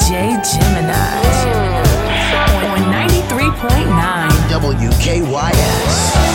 DJ Gemini on 93.9 WKYS.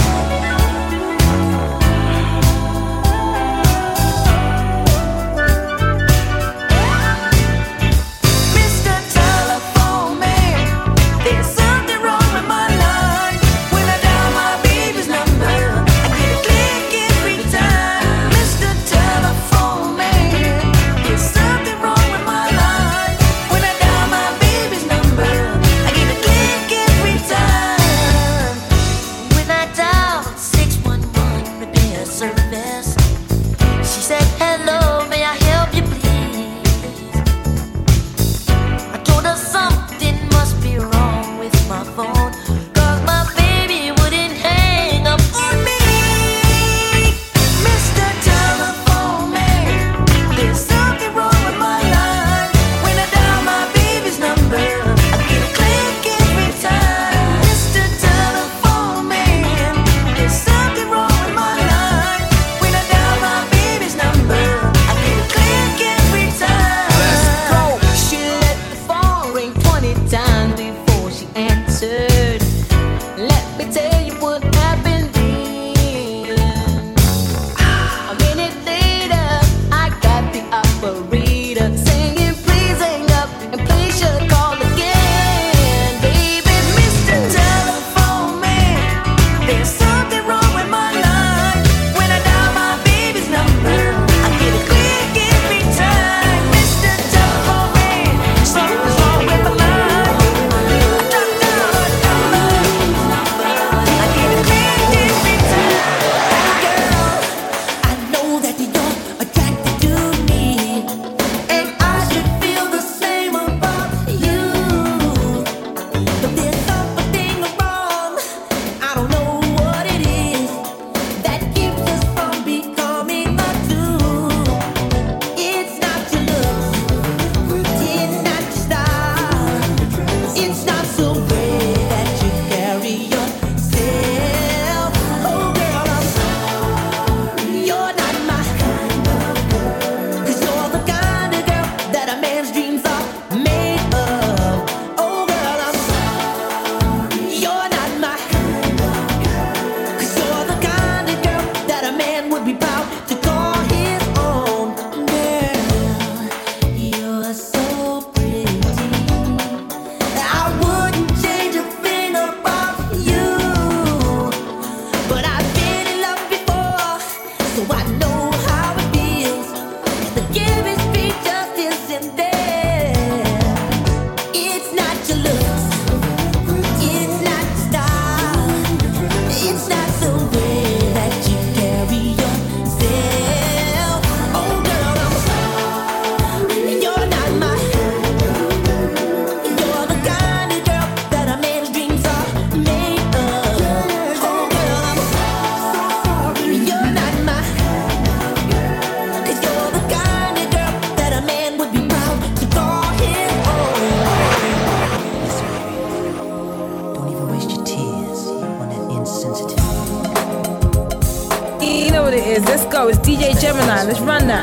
Let's go. It's DJ Gemini. Let's run that.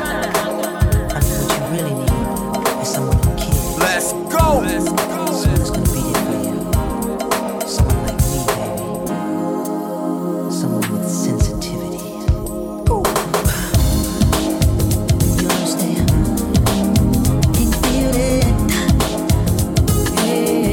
I know what you really need is someone who cares. Let's go. Someone who's gonna be here for you. Someone like me, baby. Someone with sensitivity. You understand? Can you feel it? Yeah.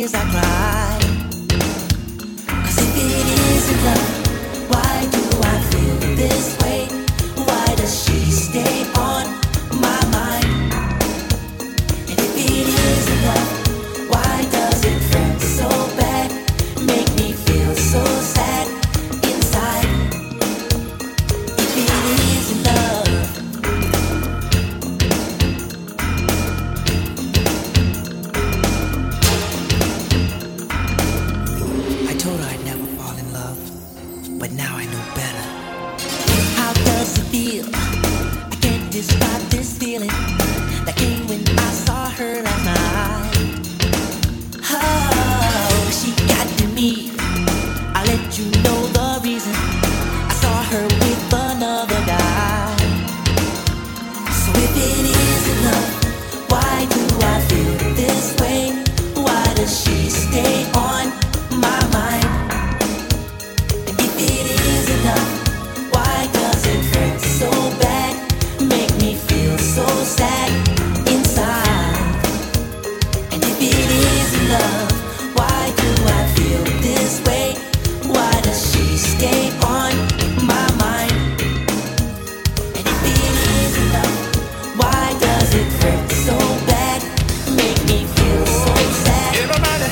tears I cry. 'Cause if it isn't love, why do I feel this way? Why does she stay on my mind? And if it isn't love, why does it hurt so bad? Make me feel so sad inside. If it isn't love, I told her I'd never fall in love, but now I know better. How does it feel? I can't describe this feeling that came when I saw her last night. Oh, she got to me. I'll let you know the reason. I saw her with another guy. So if it isn't love, why do I feel this way? Why does she stay on my mind? And if it isn't love, why does it hurt so bad? Make me feel so sad inside. And if it isn't love, why do I feel this way? Why does she stay on my mind? And if it isn't love, why does it hurt so bad? Make me feel so sad. Everybody.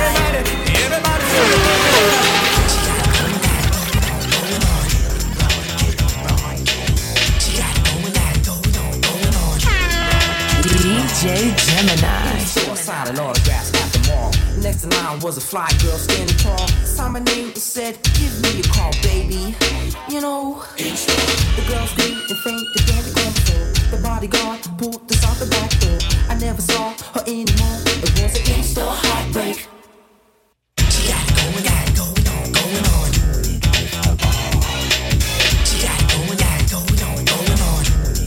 DJ Gemini. So I signed an autograph at the mall. Next in line was a fly girl standing tall. Saw my name and said, "Give me a call, baby." You know, the girl screamed and faint, the dandy come through. The bodyguard pulled us out the back door. I never saw her anymore. It was an in-store heartbreak. She got it going on. She got it going on.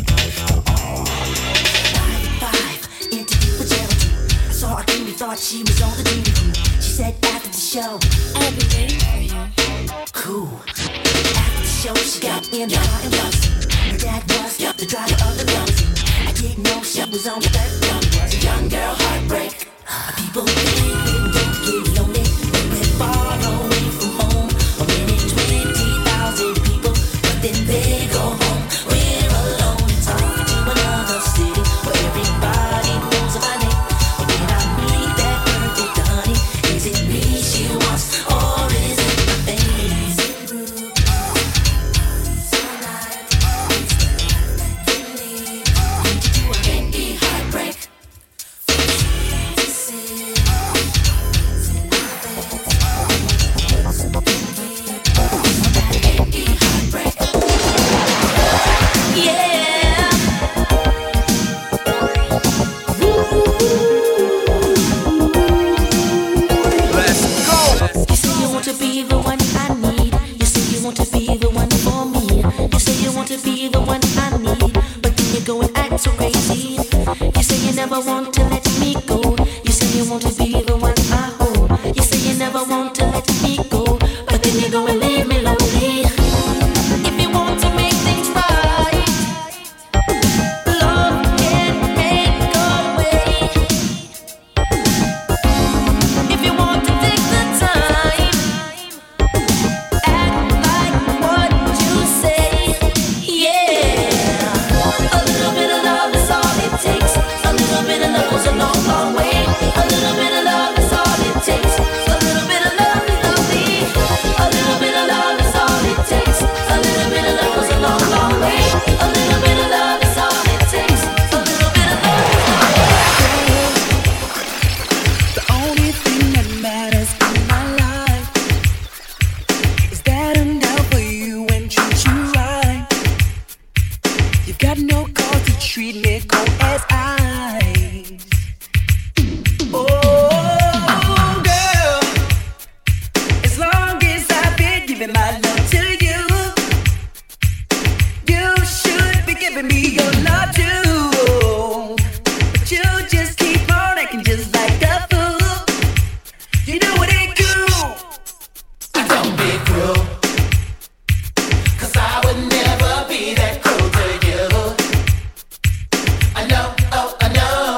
95 into deep pajama. I saw her and thought she was on the TV crew. She said after the show, "I'll be waiting for you." Cool. After the show, she got in the car and lost. Her dad was the driver of the limousine. I didn't know she was on the third round. It was a young girl heartbreak. People think don't get lonely when we're far away from home. Or when it's 20,000 people, but then they go home. We're alone talking to another city where everybody knows about it. But when I meet that perfect honey, is it me she wants or is it my face? Heartbreak. So crazy. You say you never want to let me go. You say you want to be the one I hold. You say you never want to let me go, but then you go and leave me lonely. If you want to make things right, love can make a way. If you want to take the time, act like what you say. Yeah, a little bit of love is all it takes. A little bit of love goes a long, long way. A little bit of love is all it takes. A little bit of love is lovely. A little bit of love is all it takes. A little bit of love goes a long, long way. A little bit of love is all it takes. A little bit of love is all it takes. The only thing that matters in my life is that I'm down for you and treat you right. You've got no cause to treat me cold as ice. Oh, girl, as long as I've been giving my love to you, you should be giving me your love too. But you just keep on acting just like a fool. You know it ain't cool. Don't be cruel, 'cause I would never be that cruel to you. I know, oh, I know.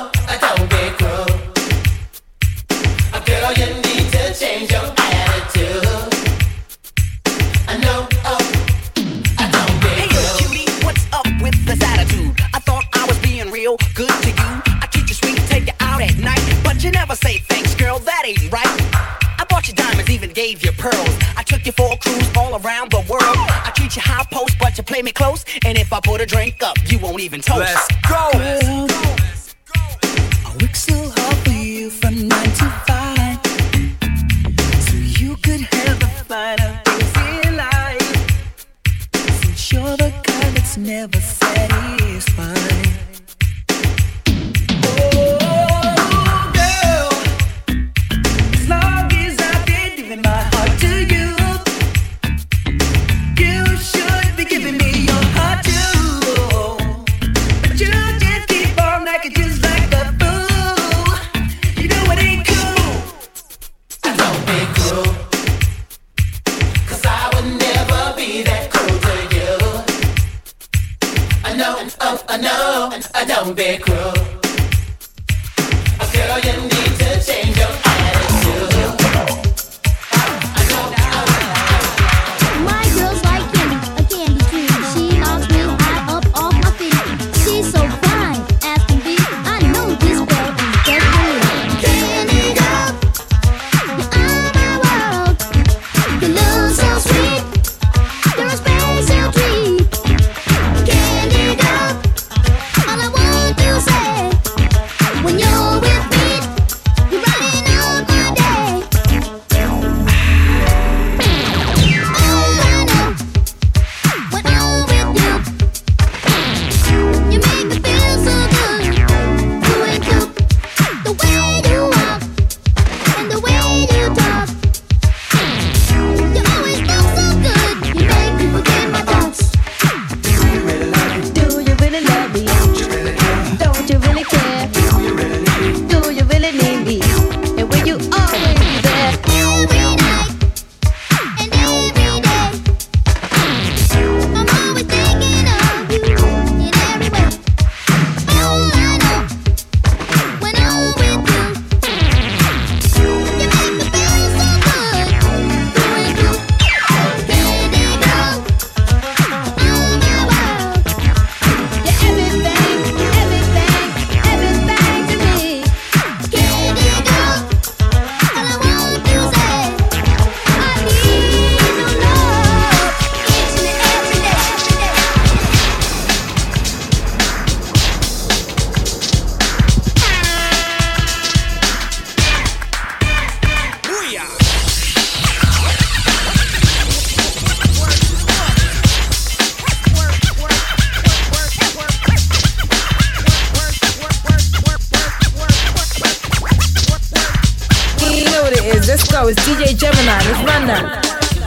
all around the world. I treat you high post, but you play me close. And if I put a drink up, you won't even toast. Let's go. Girl, I work so hard for you from 9 to 5, so you could have the finer things in life. Since you're the kind that's never satisfied. Don't be cruel. Girl, you need to change your attitude. My girl's like candy, a candy tree. She knocks me high up off my feet. She's so fine, as can be. I know this girl is just for me. Candy girl, you're my world. You look so sweet, you're a special treat. Candy girl, all I want to say, when you're with me, you're brighten up my day. Oh, I know, when I'm with you, you make me feel so good. You ain't cute, the way you walk and the way you talk. You always look so good. You make me forget my thoughts. Do you really love me? Don't you really care? Do you really need me? And will you always be there? Every night and every day, I'm always thinking of you in every way. Oh, I know, when I'm with you, you make me feel so good. You ain't cute, candy girl, I'm my world. You're everything, everything, everything to me. Candy girl, all I want to say, I need your love each and every day. You know what it is. Let's go. It's DJ Gemini. Let's run that.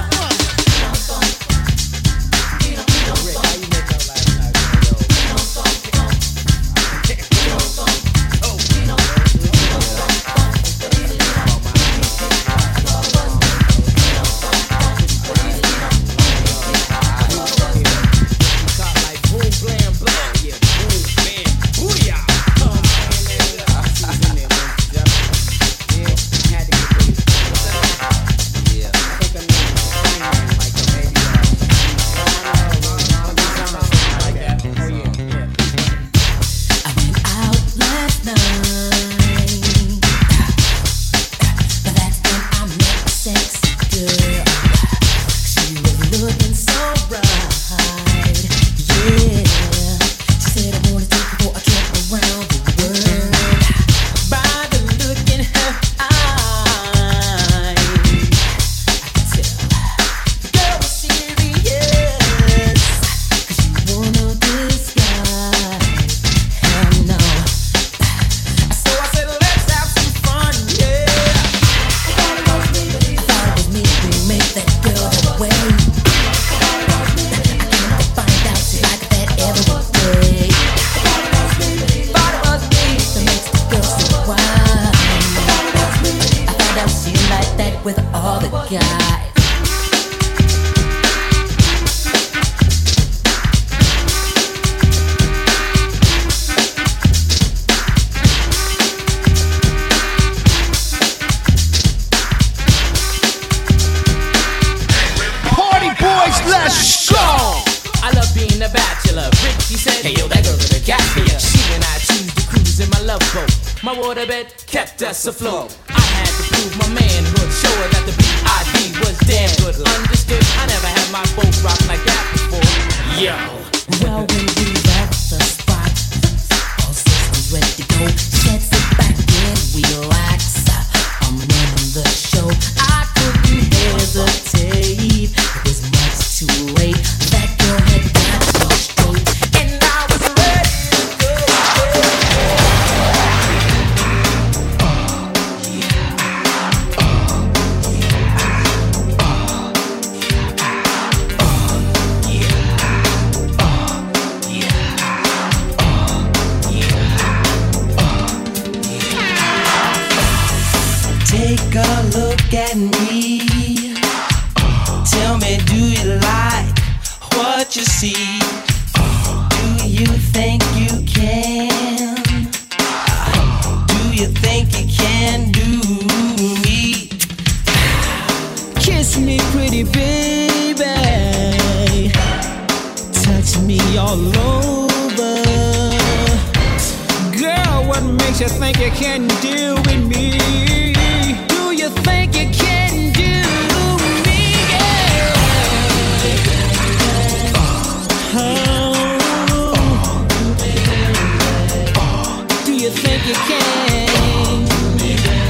With all the guys. Party boys, let's go. I love being a bachelor. Ricky said, hey yo, that girl in the gas here. She and I choose to cruise cruise in my love boat. My waterbed kept us afloat. I had to prove my manhood, show her that the B.I.D. was damn good. Understood, I never had my boat rock like that before. Yo. Well, when we at the spot, all systems ready to go. Let's sit back and relax. I'm running the show. I couldn't hesitate. It was much too late. That girl had got so straight, and I was ready to go. Take a look at me. Tell me, do you like what you see? Do you think you can? Do you think you can do me? Kiss me, pretty baby. Touch me all over. Girl, what makes you think you can deal with me? Do you think you can do me? Yeah. Do you think you can do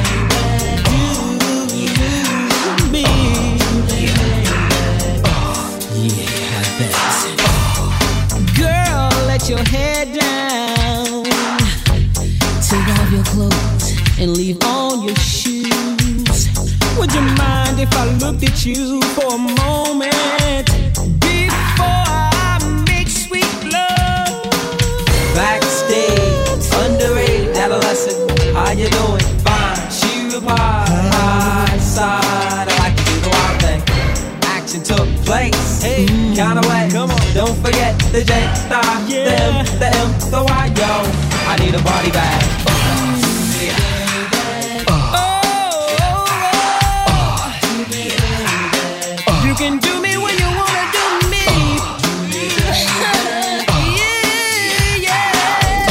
me? Yeah, I bet. Girl, let your head down. Take off your clothes and leave on your shoes. Would you mind if I looked at you for a moment before I make sweet love? Backstage, underage adolescent, how you doing? Fine, she replied, high side, I like to do the wild thing. Action took place, hey, kinda way, come on. Don't forget the J, the I, the M, the M, the Y, yo. I need a body bag. You can do me when you wanna do me. Yeah, yeah.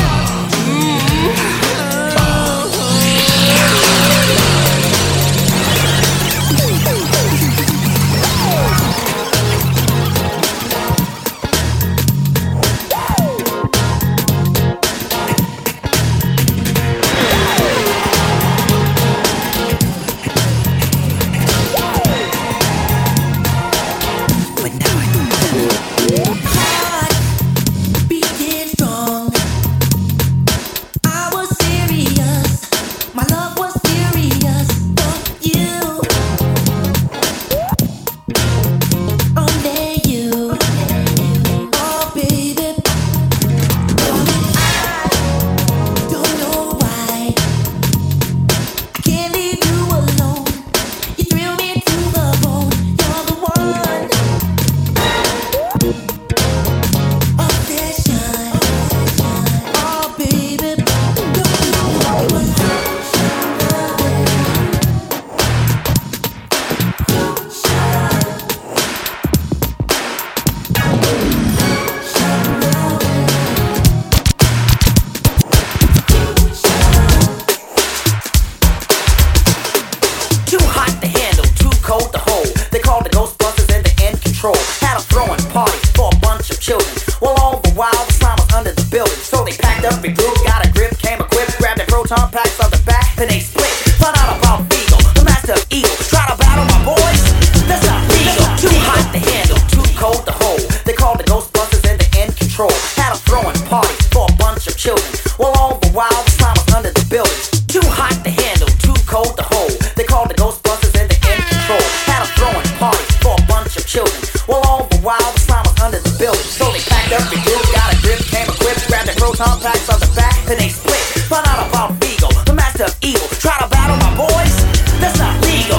proton packs on the back, then they split. Find out about Vigo, the master of evil. Try to battle my boys? That's not legal. Too hot to handle, too cold to hold. They called the Ghostbusters and the end control. Had them throwing parties for a bunch of children. Well, all the while the slime was under the building. Too hot to handle, too cold to hold. They called the Ghostbusters and the end control. Had them throwing parties for a bunch of children. Well, all the while the slime was under the building. So they packed up the group, got a grip, came equipped, grabbed their proton packs on the back, then they split. Find out about Vigo, the master of evil. Try to battle my boys? That's not legal.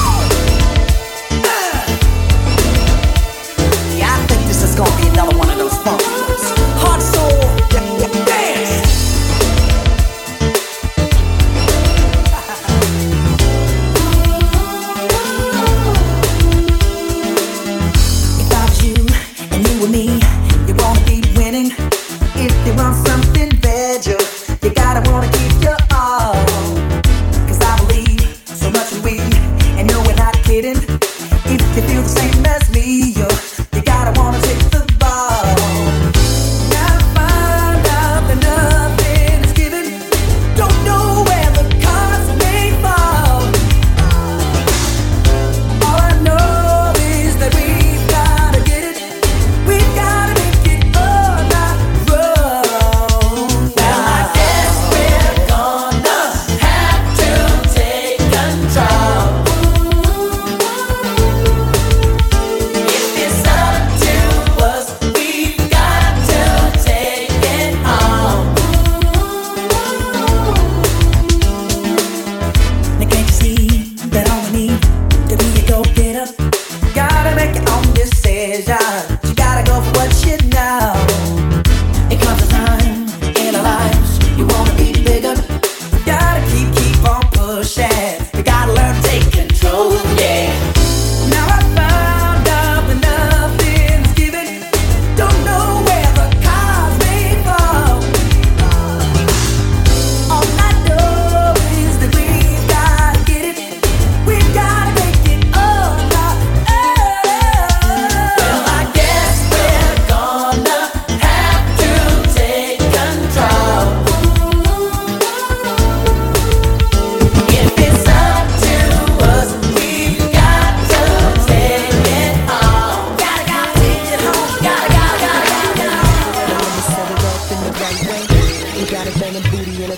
Yeah, I think this is gonna be another one of those funk ones. Hard soul, dance. If I was you and you were me, you wanna keep winning. If you want something better, you gotta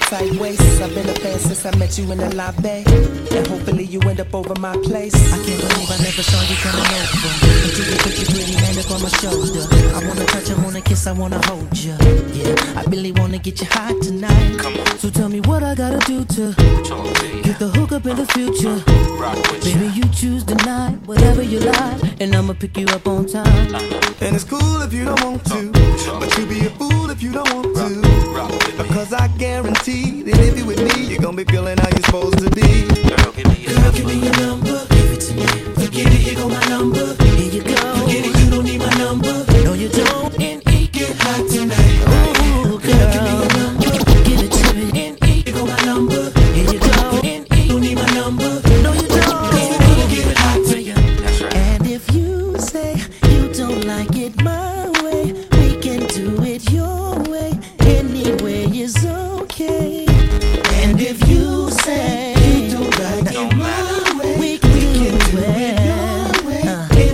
tight waist. I've been a fan since I met you in the lobby, and hopefully you end up over my place. I can't believe I never saw you coming over until you put your pretty hand up on my shoulder. I wanna touch, I wanna kiss, I wanna hold you. Yeah, I really wanna get you hot tonight. Come on. So tell me what I gotta do to get the hook up in the future. Baby, you choose the night, whatever you like, and I'ma pick you up on time. And it's cool if you don't want to, but you be a fool if you don't want to. Because I guarantee that if you with me, you're gonna be feeling how you're supposed to be. Girl, give me your number, give it to me. Forget it, here go my number. Here you go. Forget it, you don't need my number. No, you don't. N.E. get hot tonight. Ooh, girl, give it to me. N.E. here go my number. Here you go. N.E. don't need my number. No, you don't. Get it hot to you. And if you say you don't like it my way, we can do it your way. Any way is okay. And if you say you don't like it my way, we can do it your way.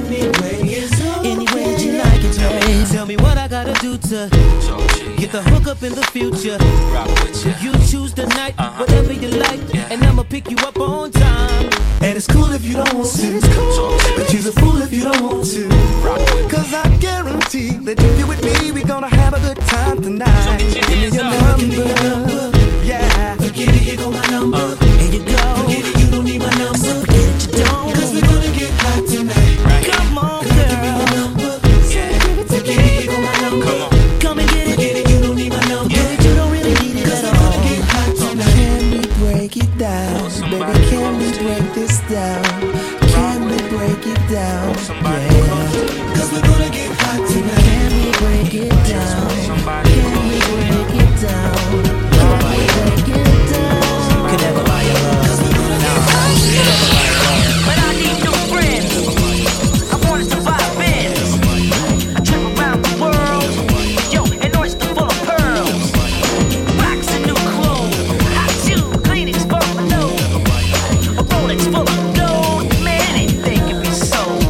Any way that you like it, babe. Tell me what I gotta do to get the hook up in the future. You choose the night, whatever you like, and I'ma pick you up on time. And it's cool if you don't want to, but you're a fool if you don't want to. Cause I guarantee that if you're with me, we're gonna have a good time tonight. Give me your number, yeah. Forget it, here go my number. Here you go. Forget it, you don't need my number. Forget it, you don't. Cause we're gonna get hot tonight. Come on, girl. Give me your number. Yeah. Forget it, here go my number. Come and get it. Forget it, you don't need my number. But you don't really need it at all. Cause we're gonna get hot tonight. Can we break it down? Baby, can we break this down? Can we break it down? Yeah. Cause we're gonna get hot tonight. Can we break it down? Can we break it down? Can we break it down? Could never buy your love. Cause we're gonna get hot tonight. But I need new friends. I wanna survive Benz. I trip around the world. Yo, an oyster full of pearls. Rocks and new clothes. Hot shoes, cleanings for my nose. A Rolex full of gold. Man, anything can be sold.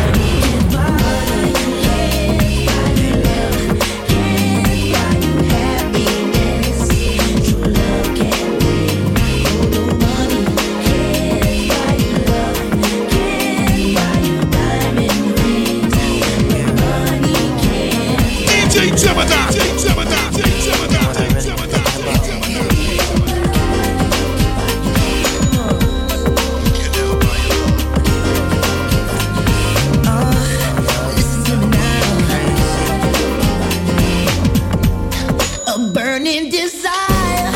A burning desire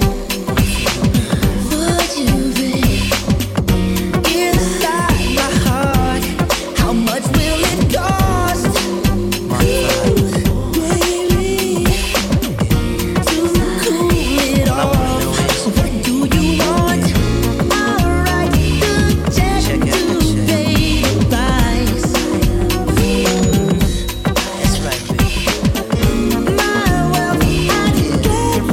for you, babe. Inside my heart, how much will it cost? Baby, to cool it off. What do you want? Alright, good check to pay the price. That's right, baby. My wealth, I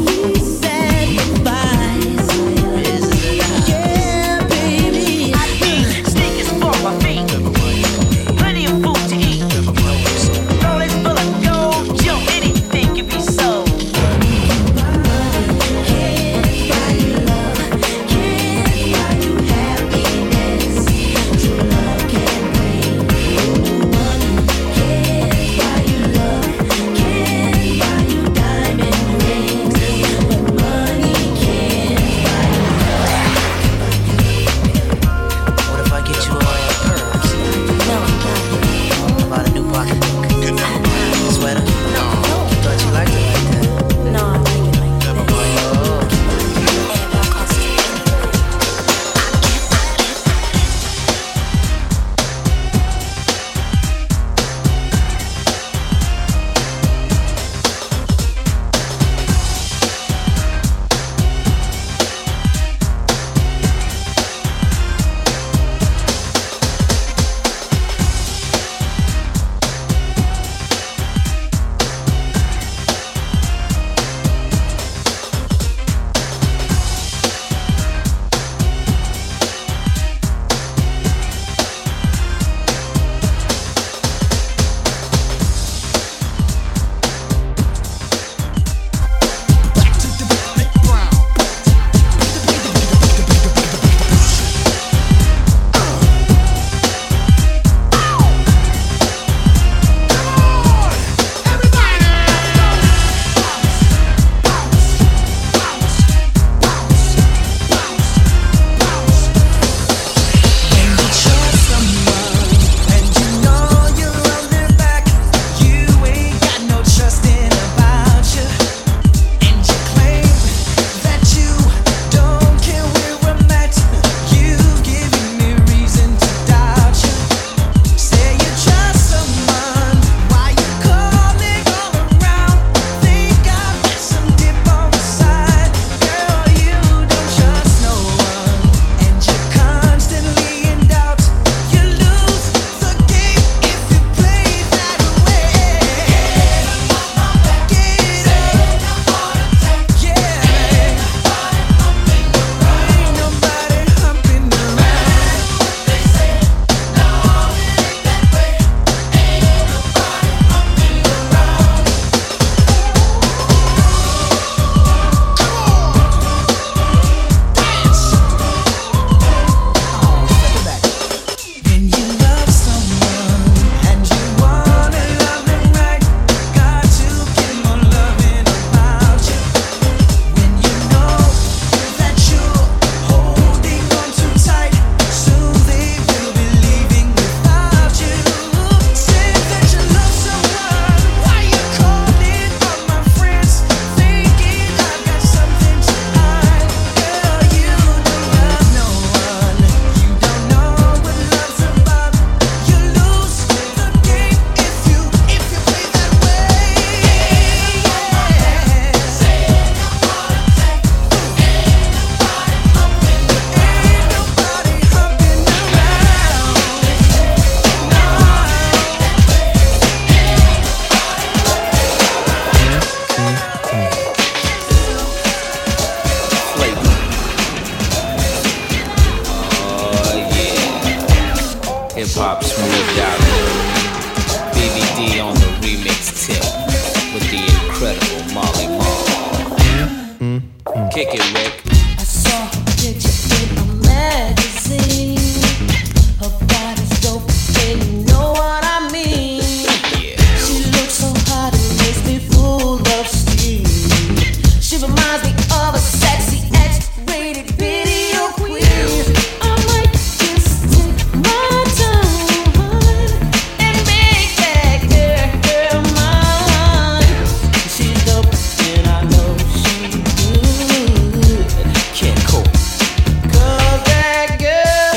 Kick it, Rick. I saw her picture in a magazine. Her body's dope, and you know what I mean. She looks so hot, it makes me full of steam. She reminds me of a sexy X-rated video queen. I might just take my time and make that girl mine. She's dope, and I know she's good. Can't cope. 'Cause that girl,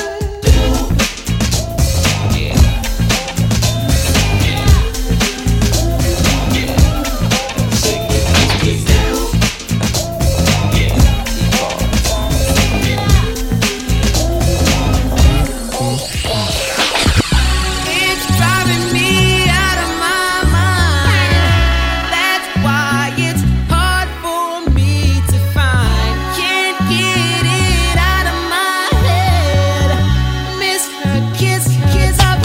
it's driving me out of my mind. That's why it's hard for me to find. Can't get it out of my head. Miss her kiss up.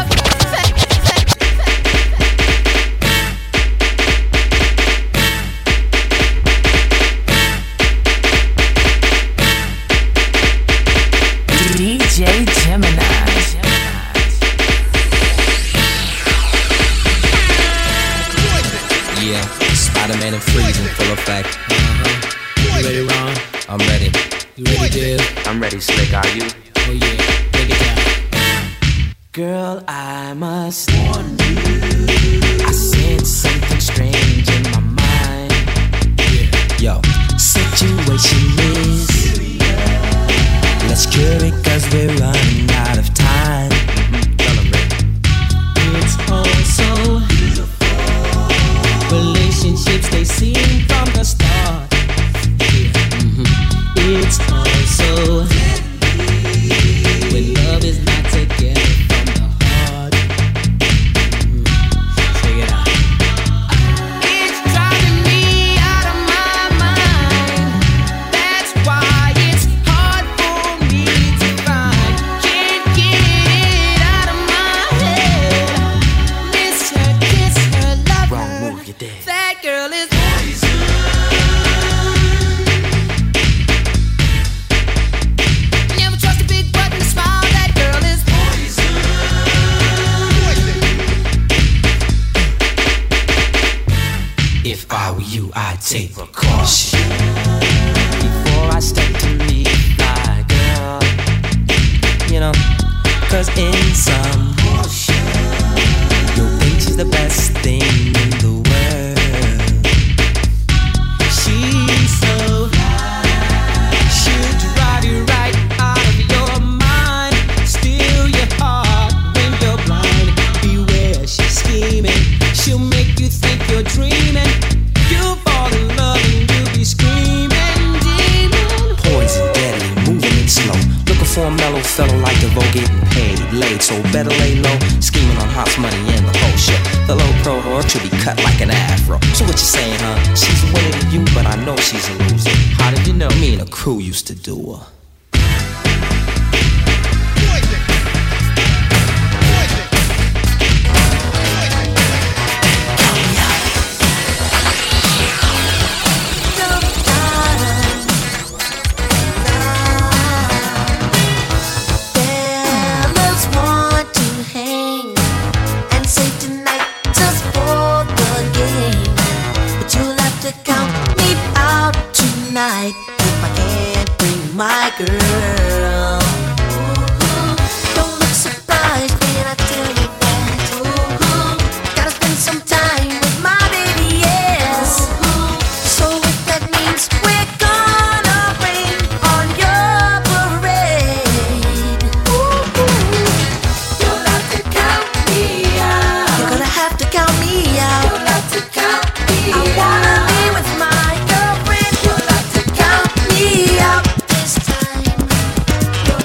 DJ Gemini. Yeah, Spider-Man and Freeze in full effect. You ready, Ron? I'm ready. You ready, Div? I'm ready, Slick. Are you? Oh yeah, take it down. Girl, I must warn you. I sense something strange in my mind. Yo, situation is let's cure it 'cause we're running out of time. It's also relationships they seem from the start. It's also when love is not together from the heart. Check it out. It's driving me out of my mind. That's why it's hard for me to find. Can't get it out of my head. Miss her, kiss her, love Wrong her. move, you're dead. That girl is never trust a big button smile. That girl is If I were you, I'd take precaution before I step to meet my girl. You know, 'cause in some you'll think she's the best thing in the world. she's so she'll drive you right out of your mind, steal your heart when you're blind. Beware, she's scheming. She'll make you think you're dreaming. You'll fall in love and you'll be screaming, demon. Poison, deadly, moving it slow. Looking for a mellow fellow like DeVoe getting paid, laid, so better lay low. Scheming on hot money and the whole shit. The low pro whore should be cut like an afro. So what you saying, huh? She's a winner to you, but I know she's a loser. How did you know? Me and a crew used to do her. Fellas want to hang and say tonight just for the game, but you'll have to count me out tonight if I can't bring my girl. Don't look surprised when I tell you that. Gotta spend some time with my baby, yes. So if that means we're gonna rain on your parade, you'll have to count me out. You're gonna have to count me out. You'll have to count me out. I wanna be with my girlfriend. You'll have to count me out this time.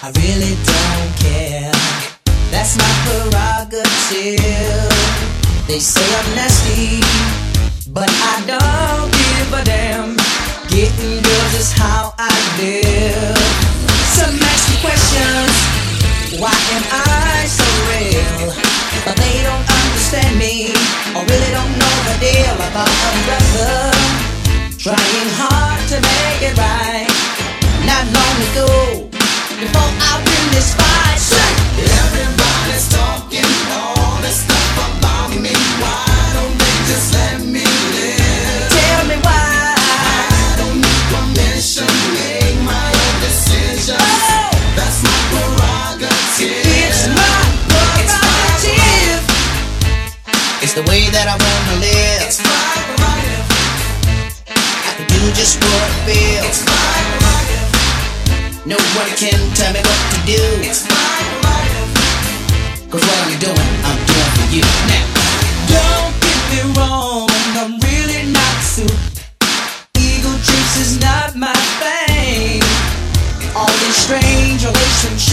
I really don't care. That's my prerogative. They say I'm nasty, but I don't give a damn. Getting girls is how I live. Some ask me questions, why am I so real? But they don't understand me, or really don't know the deal about a brother trying hard to make it right. Not long ago, before I win this fight, everybody's talking all this stuff about me. Why don't they just let me live? Tell me why. I don't need permission, make my own decision. Oh, that's my prerogative. It's my prerogative. It's the way that I wanna live. It's my prerogative. I can do just what I feel. It's my prerogative. Nobody can tell me what to do. It's my prerogative. Cause what I'm doing for you. Now, don't get me wrong, I'm really not soup. Ego trips is not my thing. All these strange relationships